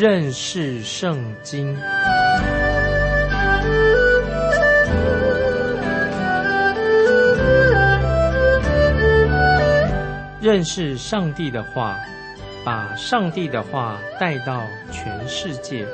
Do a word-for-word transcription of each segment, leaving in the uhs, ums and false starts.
认识圣经。认识上帝的话，把上帝的话带到全世界。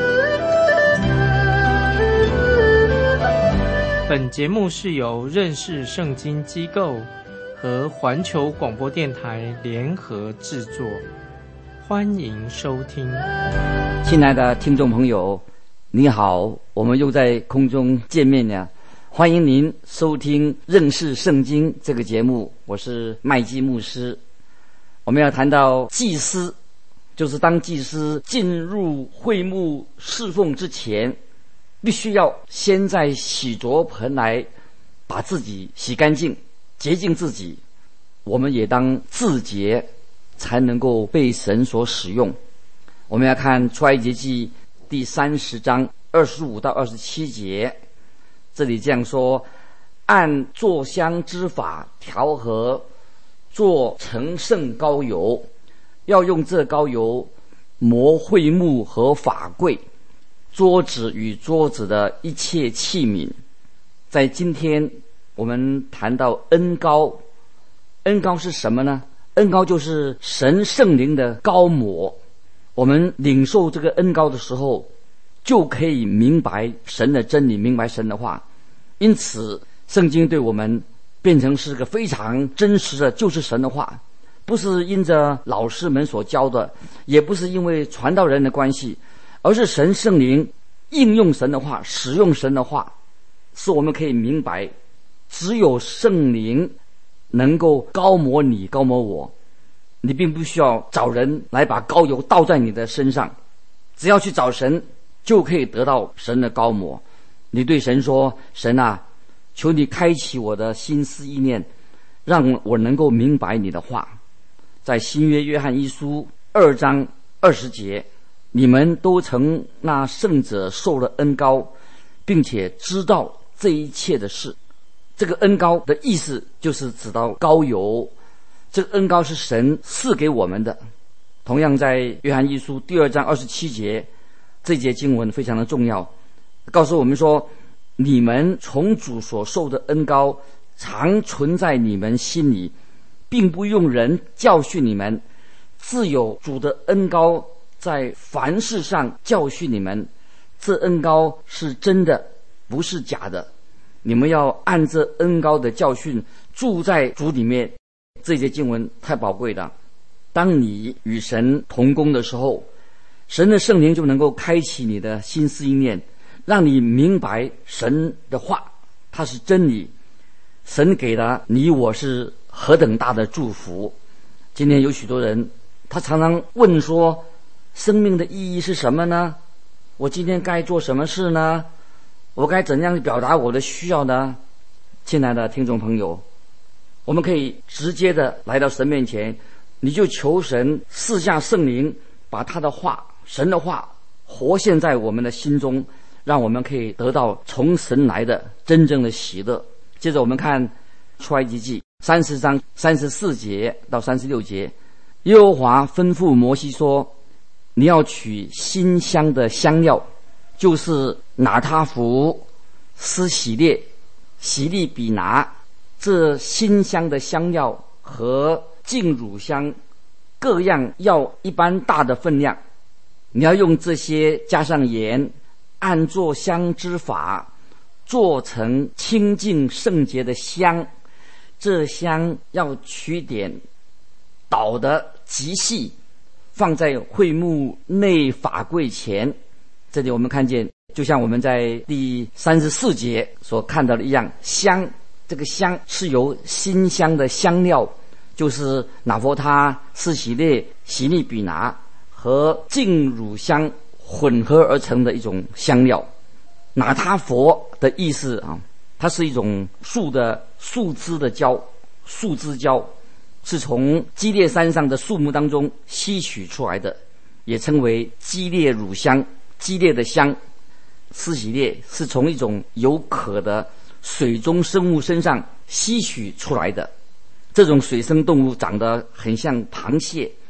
本节目是由认识圣经机构和环球广播电台联合制作，欢迎收听。 亲爱的听众朋友，你好，我们又在空中见面了。欢迎您收听认识圣经这个节目，我是麦基牧师。我们要谈到祭司，就是当祭司进入会幕侍奉之前，必须要先在洗濯盆来把自己洗干净，洁净自己。我们也当自洁，才能够被神所使用。我们要看出埃及记第三十章二十五到二十七节，这里这样说：按做香之法调和，做成圣膏油，要用这膏油磨会幕和法柜，桌子与桌子的一切器皿。在今天我们谈到恩膏，恩膏是什么呢？恩膏就是神圣灵的膏抹。我们领受这个恩膏的时候，就可以明白神的真理，明白神的话。因此圣经对我们变成是个非常真实的，就是神的话，不是因着老师们所教的，也不是因为传道人的关系，而是神圣灵应用神的话，使用神的话，使我们可以明白，只有圣灵能够膏抹你，膏抹我。你并不需要找人来把膏油倒在你的身上，只要去找神，就可以得到神的膏抹。你对神说：神啊，求你开启我的心思意念，让我能够明白你的话。在新约约翰一书二章二十节，你们都曾那圣者受了恩膏，并且知道这一切的事。这个恩膏的意思就是指到膏油，这个恩膏是神赐给我们的。同样在约翰一书第二章二十七节，这节经文非常的重要，告诉我们说：你们从主所受的恩膏常存在你们心里，并不用人教训你们，自有主的恩膏在凡事上教训你们。这恩膏是真的，不是假的。你们要按这恩膏的教训住在主里面。这节经文太宝贵了。当你与神同工的时候，神的圣灵就能够开启你的心思意念，让你明白神的话，它是真理。神给了你我是何等大的祝福。今天有许多人，他常常问说，生命的意义是什么呢？我今天该做什么事呢？我该怎样表达我的需要呢？亲爱的听众朋友，我们可以直接的来到神面前，你就求神赐下圣灵，把他的话，神的话活现在我们的心中，让我们可以得到从神来的真正的喜乐。接着我们看出埃及记三十章三十四节到三十六节，耶和华吩咐摩西说：你要取馨香的香料，就是拿他弗、斯喜列、洗利比拿，这馨香的香料和净乳香各样要一般大的分量。你要用这些加上盐，按做香之法做成清净圣洁的香。这香要取点捣得极细，放在会幕内法柜前。这里我们看见，就像我们在第三十四节所看到的一样，香，这个香是由馨香的香料，就是拿佛他、斯喜列、洗利比拿和净乳香混合而成的一种香料。拿他佛的意思啊，它是一种树的树枝的胶，树枝胶是从基列山上的树木当中吸取出来的，也称为基列乳香，基列的香。斯喜列是从一种有壳的水中生物身上吸取出来的，这种水生动物长得很像螃蟹，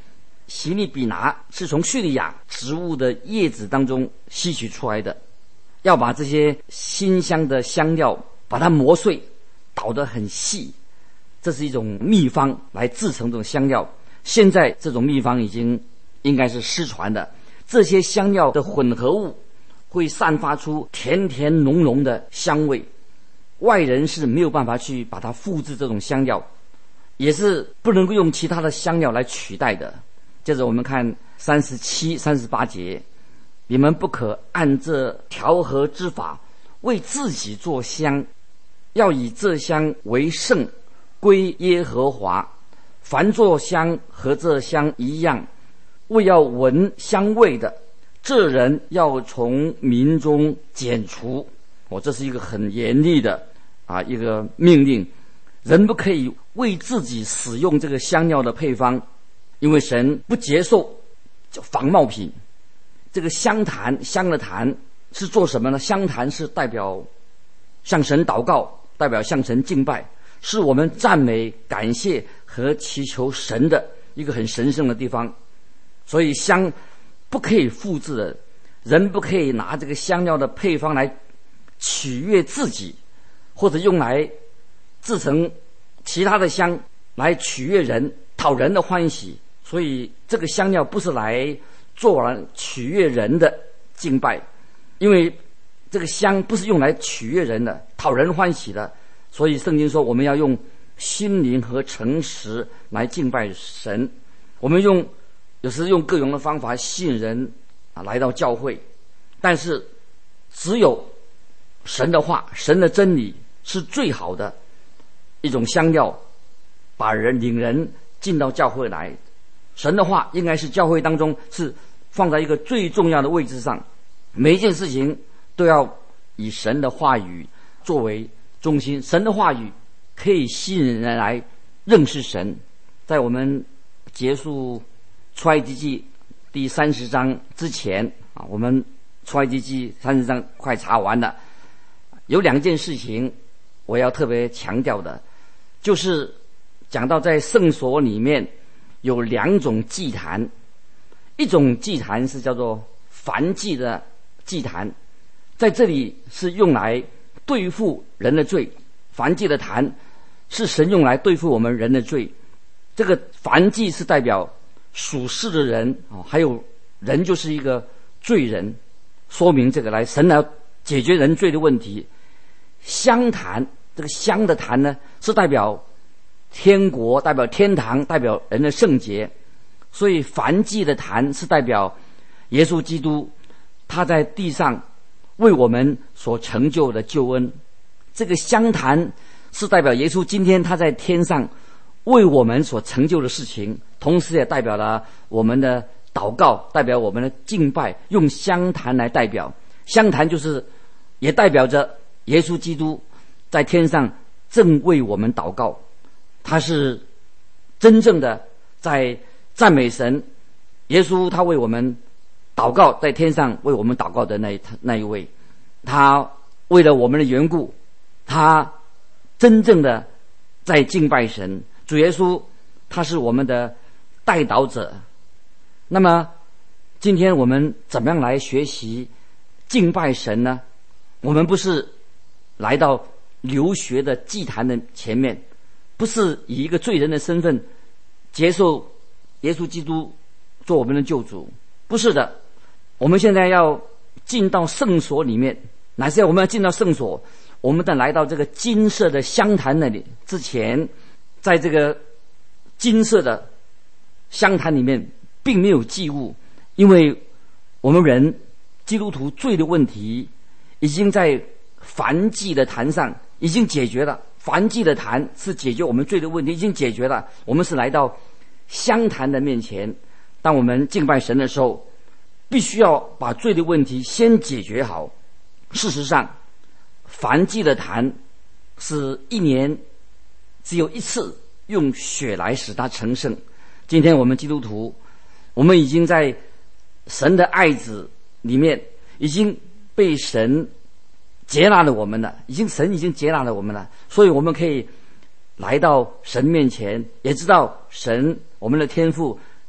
希利比拿是从叙利亚植物的叶子当中吸取出来的，要把这些馨香的香料把它磨碎，捣得很细，这是一种秘方来制成这种香料。现在这种秘方已经应该是失传的。这些香料的混合物会散发出甜甜浓浓的香味，外人是没有办法去把它复制，这种香料也是不能够用其他的香料来取代的。接着我们看三十七、三十八节，你们不可按这调和之法为自己做香，要以这香为圣，归耶和华。凡做香和这香一样，为要闻香味的，这人要从民中剪除。哦，这是一个很严厉的啊一个命令，人不可以为自己使用这个香料的配方，因为神不接受叫仿冒品。这个香坛，香的坛是做什么呢？香坛是代表向神祷告，代表向神敬拜，是我们赞美、感谢和祈求神的一个很神圣的地方。所以香不可以复制的，人不可以拿这个香料的配方来取悦自己，或者用来制成其他的香来取悦人，讨人的欢喜。所以这个香料不是来做完取悦人的敬拜，因为这个香不是用来取悦人的、讨人欢喜的。所以圣经说我们要用心灵和诚实来敬拜神。我们用有时用各种的方法吸引人啊来到教会，但是只有神的话、神的真理是最好的一种香料，把人领人进到教会来。神的话应该是教会当中是放在一个最重要的位置上，每一件事情都要以神的话语作为中心。神的话语可以吸引人来认识神。在我们结束出埃及记第三十章之前啊，我们出埃及记三十章快查完了，有两件事情我要特别强调的，就是讲到在圣所里面有两种祭坛，一种祭坛是叫做燔祭的祭坛，在这里是用来对付人的罪。燔祭的坛是神用来对付我们人的罪。这个燔祭是代表属世的人啊，还有人就是一个罪人，说明这个来神来解决人罪的问题。香坛，这个香的坛呢，是代表天国，代表天堂，代表人的圣洁。所以燔祭的坛是代表耶稣基督他在地上为我们所成就的救恩。这个香坛是代表耶稣今天他在天上为我们所成就的事情，同时也代表了我们的祷告，代表我们的敬拜，用香坛来代表。香坛就是也代表着耶稣基督在天上正为我们祷告，他是真正的在赞美神。耶稣他为我们祷告，在天上为我们祷告的那一那一位，他为了我们的缘故，他真正的在敬拜神。主耶稣他是我们的代祷者。那么今天我们怎么样来学习敬拜神呢？我们不是来到留学的祭坛的前面，不是以一个罪人的身份接受耶稣基督做我们的救主，不是的。我们现在要进到圣所里面，乃是我们要进到圣所，我们在来到这个金色的香坛那里之前，在这个金色的香坛里面并没有祭物，因为我们人基督徒罪的问题已经在燔祭的坛上已经解决了。燔祭的坛是解决我们罪的问题，已经解决了。我们是来到香坛的面前，当我们敬拜神的时候，必须要把罪的问题先解决好。事实上，燔祭的坛是一年只有一次用血来使它成圣。今天我们基督徒，我们已经在神的爱子里面已经被神接纳了我们了，已经神已经接纳了我们了，所以我们可以来到神面前，也知道神我们的天父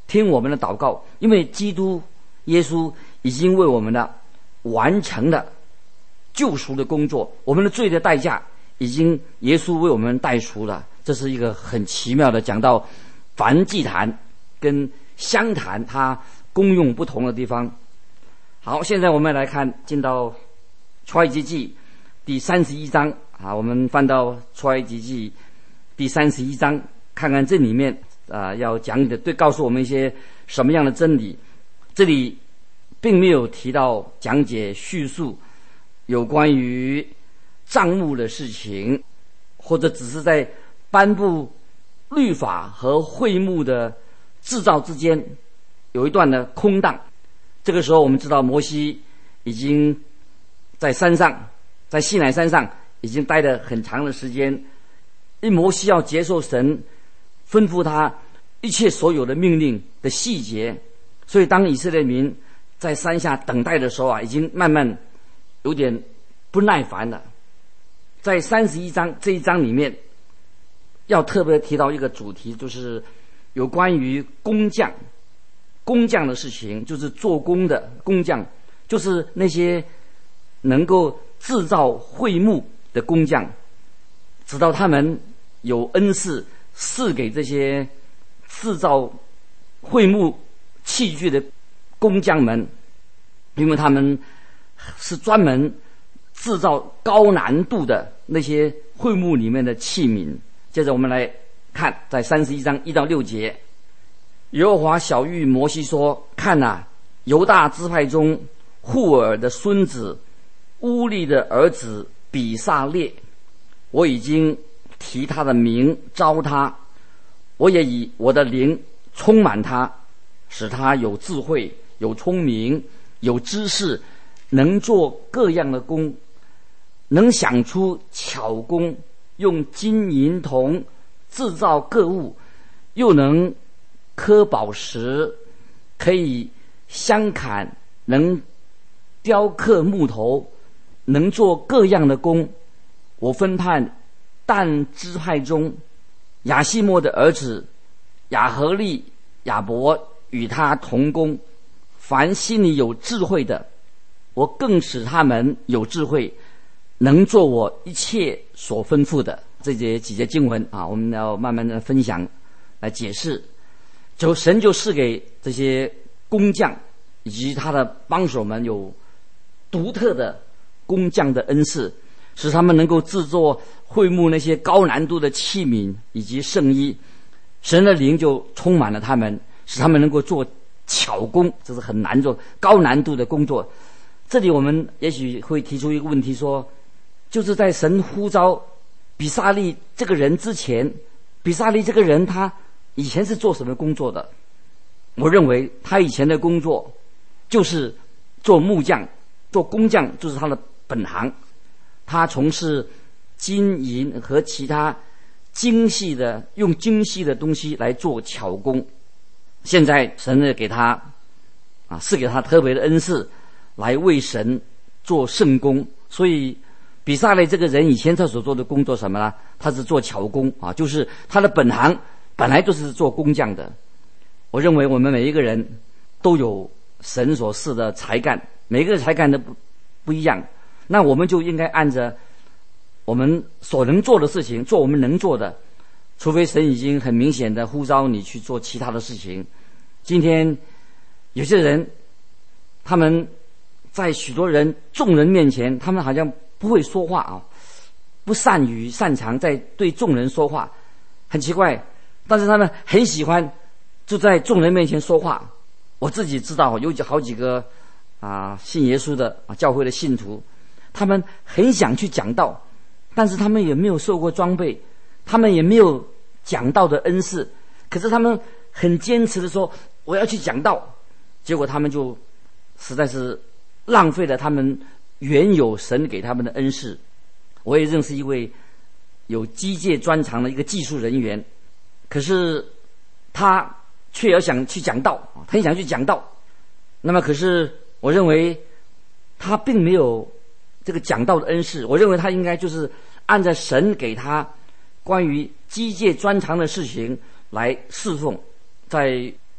听我们的祷告，因为基督耶稣已经为我们的完成了救赎的工作，我们的罪的代价已经耶稣为我们代赎了。这是一个很奇妙的，讲到燔祭坛跟香坛它功用不同的地方。好，现在我们来看进到出埃及记第三十一章啊，我们翻到出埃及记第三十一章，看看这里面啊要讲的对告诉我们一些什么样的真理。这里并没有提到讲解叙述有关于帐幕的事情，或者只是在颁布律法和会幕的制造之间有一段的空档。这个时候我们知道摩西已经在山上，在西乃山上已经待了很长的时间，因为摩西要接受神吩咐他一切所有的命令的细节，所以当以色列民在山下等待的时候啊，已经慢慢有点不耐烦了。在三十一章这一章里面要特别提到一个主题，就是有关于工匠工匠的事情，就是做工的工匠，就是那些能够制造会幕的工匠，直到他们有恩赐赐给这些制造会幕器具的工匠们，因为他们是专门制造高难度的那些会幕里面的器皿。接着我们来看在三十一章一到六节，耶和华晓谕摩西说：看啊，犹大支派中户尔的孙子乌利的儿子比撒列，我已经提他的名召他，我也以我的灵充满他，使他有智慧，有聪明，有知识，能做各样的工，能想出巧工，用金银铜制造各物，又能刻宝石，可以相砍，能雕刻木头，能做各样的工。我分判但支派中亚西莫的儿子亚和利、亚伯与他同工，凡心里有智慧的，我更使他们有智慧，能做我一切所吩咐的。这节几节经文啊，我们要慢慢的分享来解释。就神就赐给这些工匠以及他的帮手们有独特的工匠的恩赐，使他们能够制作会幕那些高难度的器皿以及圣衣。神的灵就充满了他们，使他们能够做巧工，这是很难做高难度的工作。这里我们也许会提出一个问题，说就是在神呼召比撒利这个人之前，比撒利这个人他以前是做什么工作的？我认为他以前的工作就是做木匠，做工匠就是他的本行。他从事金银和其他精细的，用精细的东西来做巧工。现在神呢给他啊，是给他特别的恩赐，来为神做圣工。所以比撒类这个人以前他所做的工作什么呢？他是做巧工啊，就是他的本行本来就是做工匠的。我认为我们每一个人都有神所赐的才干，每个才干都不不一样，那我们就应该按着我们所能做的事情做我们能做的，除非神已经很明显的呼召你去做其他的事情。今天有些人他们在许多人众人面前，他们好像不会说话啊，不善于擅长在对众人说话，很奇怪，但是他们很喜欢就在众人面前说话。我自己知道有好几个啊信耶稣的啊教会的信徒，他们很想去讲道，但是他们也没有受过装备，他们也没有讲道的恩赐，可是他们很坚持的说我要去讲道，结果他们就实在是浪费了他们原有神给他们的恩赐。我也认识一位有机械专长的一个技术人员，可是他却要想去讲道，很想去讲道。那么可是我认为他并没有这个讲道的恩赐，我认为他应该就是按照神给他关于机械专长的事情来侍奉。在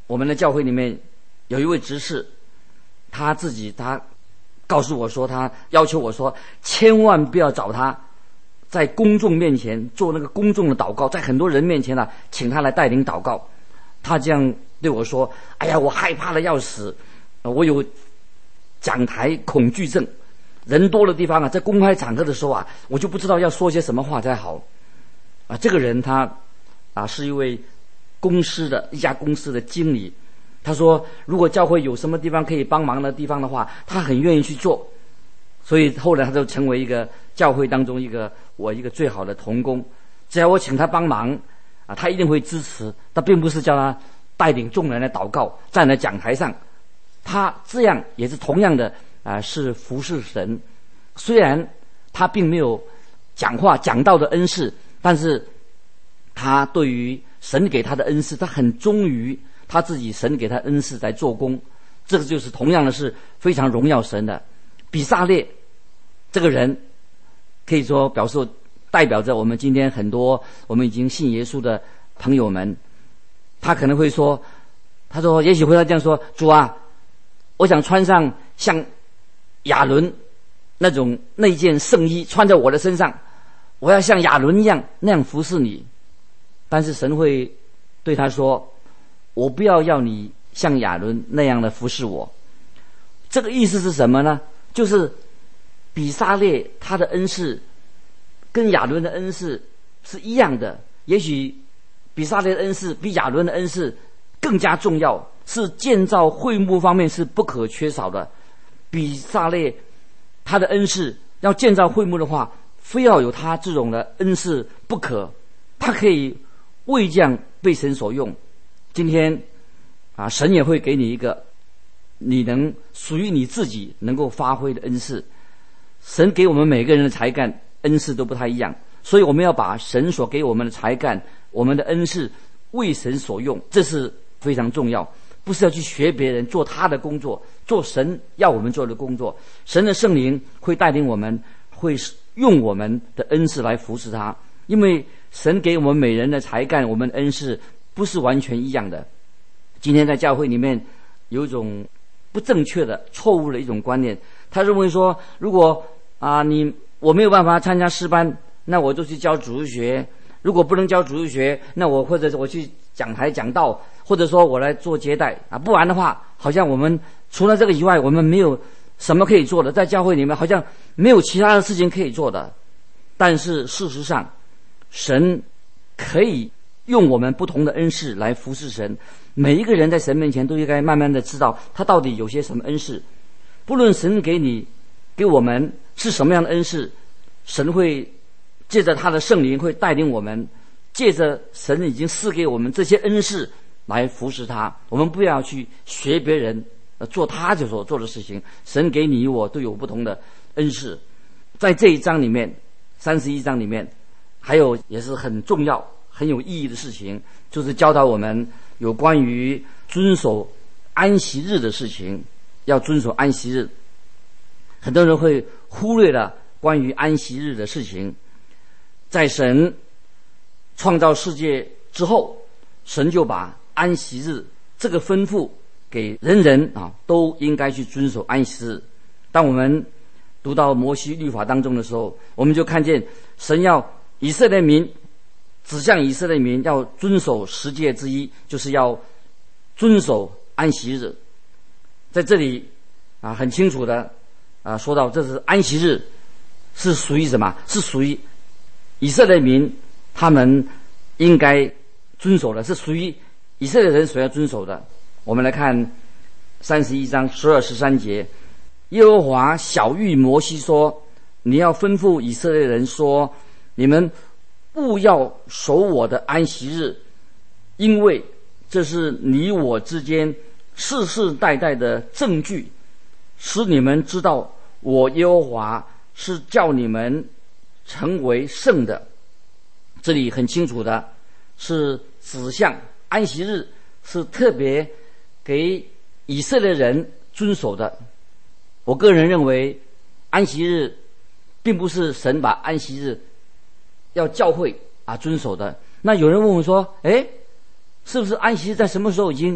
我们的教会里面有一位执事，他自己他告诉我说，他要求我说，千万不要找他在公众面前做那个公众的祷告，在很多人面前呢、啊，请他来带领祷告。他这样对我说：“哎呀，我害怕的要死，我有讲台恐惧症，人多的地方啊，在公开场合的时候啊，我就不知道要说些什么话才好。”啊，这个人他啊是一位公司的一家公司的经理，他说如果教会有什么地方可以帮忙的地方的话，他很愿意去做。所以后来他就成为一个教会当中一个我一个最好的同工，只要我请他帮忙啊，他一定会支持。他并不是叫他带领众人来祷告，站在讲台上，他这样也是同样的啊，是服侍神。虽然他并没有讲话讲道的恩赐，但是他对于神给他的恩赐，他很忠于他自己神给他恩赐来做工。这个就是同样的是非常荣耀神的。比撒列这个人可以说表示代表着我们今天很多我们已经信耶稣的朋友们，他可能会说，他说也许会这样说：主啊，我想穿上像亚伦那种那件圣衣穿在我的身上，我要像亚伦一样那样服侍你。但是神会对他说，我不要要你像亚伦那样的服侍我。这个意思是什么呢？就是比撒列他的恩赐跟亚伦的恩赐是一样的，也许比撒列的恩赐比亚伦的恩赐更加重要，是建造会幕方面是不可缺少的。比撒列他的恩赐要建造会幕的话，非要有他这种的恩赐不可。他可以为这样被神所用。今天啊，神也会给你一个你能属于你自己能够发挥的恩赐。神给我们每个人的才干恩赐都不太一样，所以我们要把神所给我们的才干我们的恩赐为神所用，这是非常重要。不是要去学别人做他的工作，做神要我们做的工作。神的圣灵会带领我们，会用我们的恩赐来服侍他。因为神给我们每人的才干我们的恩赐不是完全一样的。今天在教会里面有一种不正确的错误的一种观念，他认为说，如果啊你我没有办法参加诗班，那我就去教主日学；如果不能教主日学，那我或者我去讲台讲道，或者说我来做接待啊。不然的话，好像我们除了这个以外，我们没有什么可以做的，在教会里面好像没有其他的事情可以做的。但是事实上，神可以用我们不同的恩赐来服侍神。每一个人在神面前都应该慢慢的知道他到底有些什么恩赐。不论神给你给我们是什么样的恩赐，神会借着他的圣灵会带领我们，借着神已经赐给我们这些恩赐来服侍他。我们不要去学别人做他就所做的事情。神给你我都有不同的恩赐。在这一章里面，三十一章里面还有也是很重要很有意义的事情，就是教导我们有关于遵守安息日的事情。要遵守安息日，很多人会忽略了关于安息日的事情。在神创造世界之后，神就把安息日这个吩咐给人人啊，都应该去遵守安息日。当我们读到摩西律法当中的时候，我们就看见神要以色列民指向以色列民要遵守十诫之一，就是要遵守安息日。在这里啊，很清楚的啊说到，这是安息日是属于什么？是属于以色列民他们应该遵守的，是属于以色列人所要遵守的。我们来看三十一章十二十三节，耶和华晓谕摩西说：你要吩咐以色列人说，你们务要守我的安息日，因为这是你我之间世世代代的证据，使你们知道我耶和华是叫你们成为圣的。这里很清楚的是指向安息日是特别给以色列人遵守的。我个人认为安息日并不是神把安息日要教会啊遵守的。那有人问我说，诶，是不是安息日在什么时候已经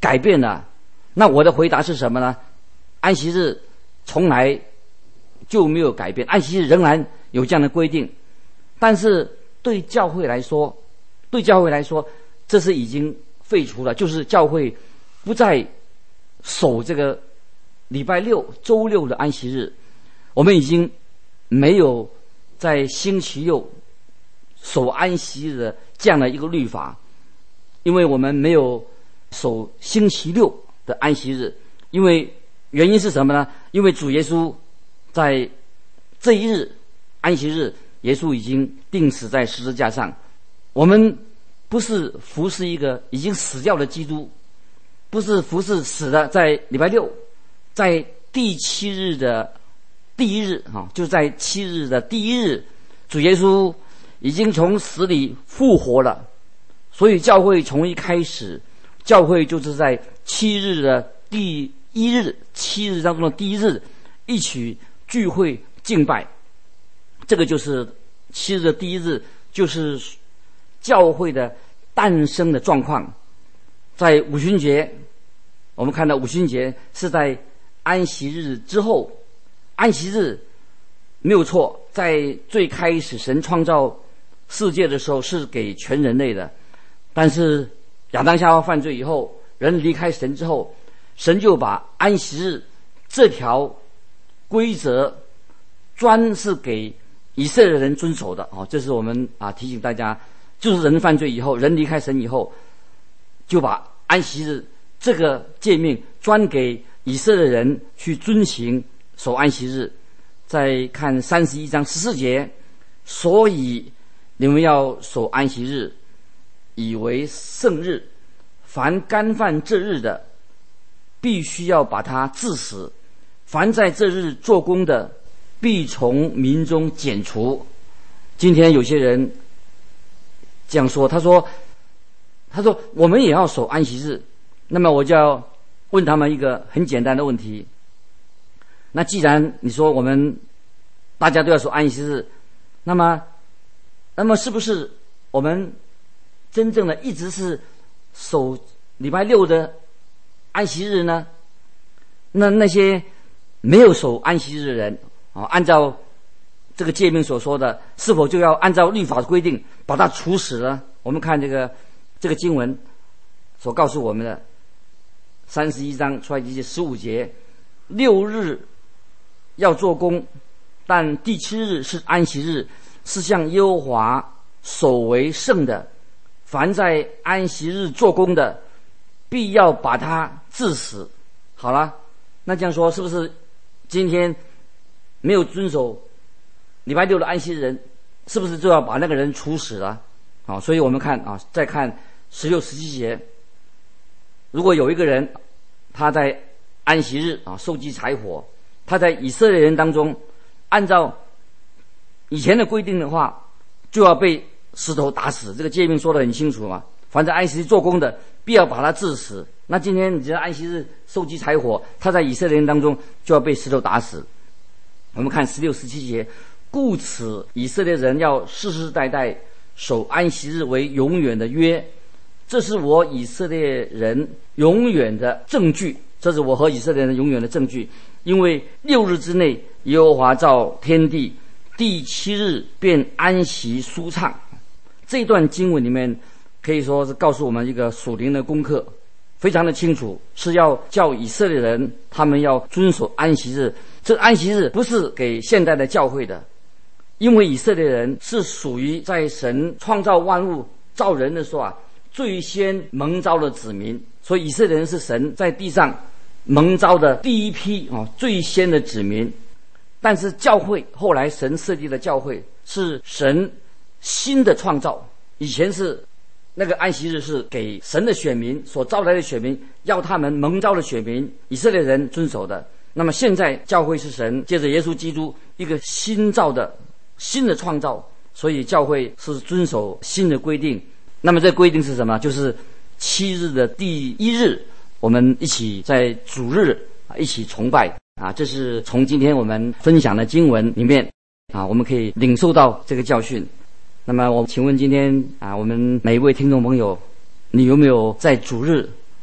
改变了。那我的回答是什么呢？安息日从来就没有改变，安息日仍然有这样的规定。但是对教会来说，对教会来说，这是已经废除了，就是教会不再守这个礼拜六、周六的安息日。我们已经没有在星期六守安息日的这样的一个律法，因为我们没有守星期六的安息日。因为原因是什么呢？因为主耶稣在这一日安息日，耶稣已经钉死在十字架上。我们不是服侍一个已经死掉的基督，不是服侍死的，在礼拜六，在第七日的第一日啊，就在七日的第一日，主耶稣已经从死里复活了。所以教会从一开始，教会就是在七日的第一日，七日当中的第一日，一起聚会敬拜。这个就是七日的第一日，就是教会的诞生的状况。在五旬节，我们看到五旬节是在安息日之后。安息日没有错，在最开始神创造世界的时候是给全人类的，但是亚当夏娃犯罪以后，人离开神之后，神就把安息日这条规则专是给以色列人遵守的。哦，这是我们啊提醒大家，就是人犯罪以后，人离开神以后，就把安息日这个诫命专给以色列人去遵行守安息日。再看三十一章十四节，所以你们要守安息日，以为圣日，凡干犯这日的，必须要把他治死；凡在这日做工的，必从民中剪除。今天有些人这样说，他说他说我们也要守安息日。那么我就要问他们一个很简单的问题，那既然你说我们大家都要守安息日，那么那么是不是我们真正的一直是守礼拜六的安息日呢？那那些没有守安息日的人啊，按照这个诫命所说的，是否就要按照律法的规定把他处死呢？我们看这个这个经文所告诉我们的三十一章出埃及记十五节，六日要做工，但第七日是安息日，是向耶和华守为圣的。凡在安息日做工的，必要把他治死。好了，那这样说是不是今天没有遵守礼拜六的安息日人，是不是就要把那个人处死了？好，所以我们看啊，再看十六、十七节，如果有一个人他在安息日啊收集柴火，他在以色列人当中按照以前的规定的话，就要被石头打死。这个诫命说得很清楚嘛，凡在安息日做工的，必要把他治死。那今天你知道安息日收集柴火，他在以色列人当中就要被石头打死。我们看十六、十七节，故此以色列人要世世代代守安息日为永远的约，这是我以色列人永远的证据。这是我和以色列人永远的证据，因为六日之内耶和华造天地，第七日便安息舒畅。这段经文里面可以说是告诉我们一个属灵的功课，非常的清楚，是要叫以色列人他们要遵守安息日。这安息日不是给现代的教会的，因为以色列人是属于在神创造万物造人的时候啊最先蒙召的子民，所以以色列人是神在地上蒙召的第一批啊最先的子民。但是教会后来神设计的教会是神新的创造，以前是那个安息日是给神的选民所招来的选民，要他们蒙召的选民以色列人遵守的。那么现在教会是神借着耶稣基督一个新造的新的创造，所以教会是遵守新的规定。那么这规定是什么？就是七日的第一日，我们一起在主日啊一起崇拜啊。这是从今天我们分享的经文里面啊，我们可以领受到这个教训。那么我请问今天啊，我们每一位听众朋友，你有没有在主日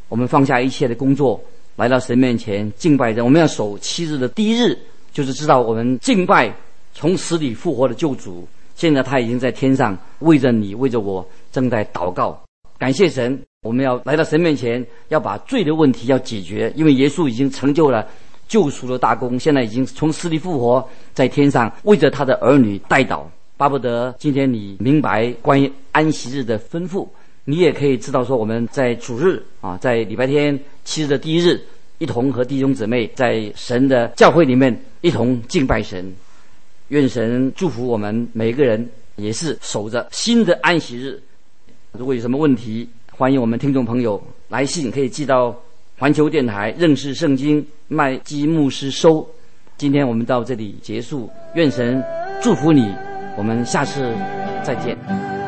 我们放下一切的工作，来到神面前敬拜人。我们要守七日的第一日，就是知道我们敬拜从死里复活的救主。现在他已经在天上为着你为着我正在祷告，感谢神。我们要来到神面前，要把罪的问题要解决，因为耶稣已经成就了救赎的大功，现在已经从死里复活，在天上为着他的儿女代祷。巴不得今天你明白关于安息日的吩咐，你也可以知道说我们在主日啊，在礼拜天七日的第一日，一同和弟兄姊妹在神的教会里面一同敬拜神。愿神祝福我们每一个人，也是守着新的安息日。如果有什么问题，欢迎我们听众朋友来信，可以寄到环球电台认识圣经麦基牧师收。今天我们到这里结束，愿神祝福你，我们下次再见。